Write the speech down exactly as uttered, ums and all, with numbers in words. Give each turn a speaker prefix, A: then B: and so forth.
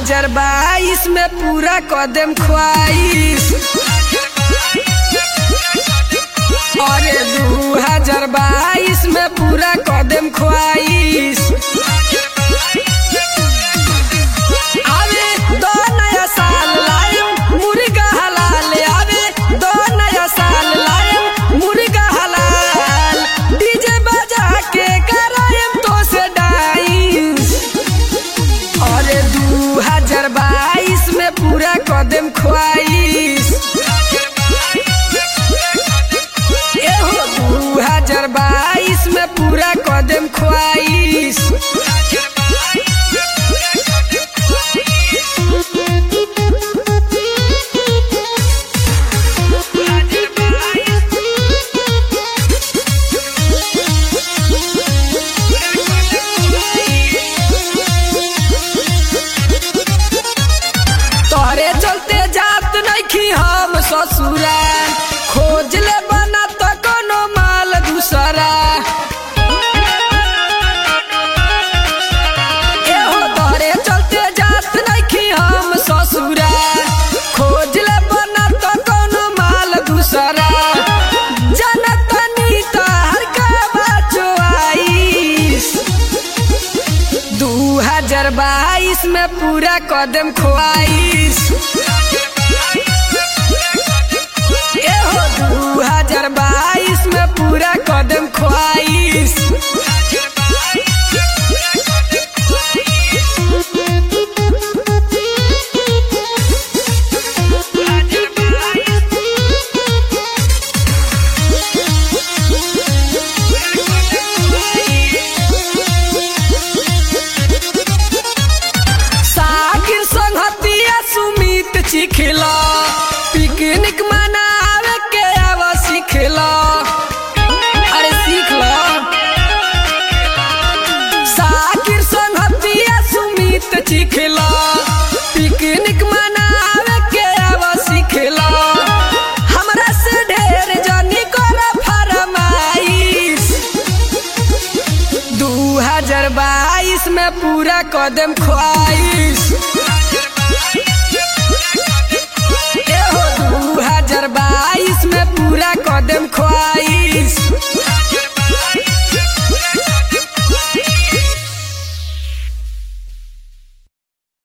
A: हजार बाईस में पूरा कदम ख्वाहिश। अरे दू हजार बाईस में पूरा कदम ख्वाहिश। आवे दो नया साल लायम मुर्गा हलाल, आवे दो नया साल लायम मुर्गा हलाल। डीजे बजा के करायम तो से डांस। अरे दू हजार बाईस में पूरा कदम ख्वाहिश। दू हजार बाईस में पूरा कदम ख्वाहिश। तोहरे चलते जात नइखी हम ससुरा, खोज ले बना तो कोनो माल दूसरा। एहो तोहरे चलते जात नइखी हम ससुरा, खोज ले बना तो कोनो माल दूसरा। जनतनी तोहर का बचवाइस। दू हजार बाईस में पूरा कदम ख्वाहिश। एहो दू हजार बाईस में पूरा कदम ख्वाहिश। साकिर संगतिया सुमित चिखला, पिकनिक मनावे के आव सिखला। अरे सीखला। साकिर संगतिया सुमित चिखला, पिकनिक मनावे के आव सिखला। हमरा से ढेर जनी कर फरमाइश। दू हजार बाईस में पूरा कदम ख्वाहिश। एहो दू हजार बाईस में पूरा कदम ख्वाहिश।